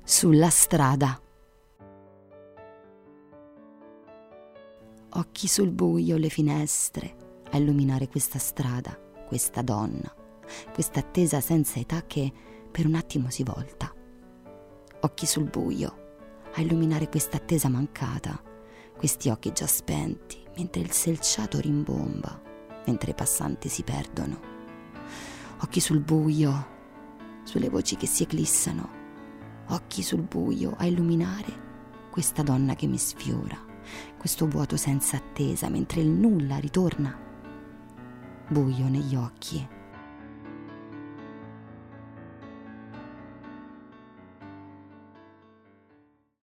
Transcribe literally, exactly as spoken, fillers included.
sulla strada. Occhi sul buio, le finestre, a illuminare questa strada, questa donna, questa attesa senza età che per un attimo si volta. Occhi sul buio, a illuminare questa attesa mancata, questi occhi già spenti, mentre il selciato rimbomba, mentre i passanti si perdono. Occhi sul buio, sulle voci che si eclissano, occhi sul buio, a illuminare questa donna che mi sfiora, questo vuoto senza attesa, mentre il nulla ritorna. Buio negli occhi,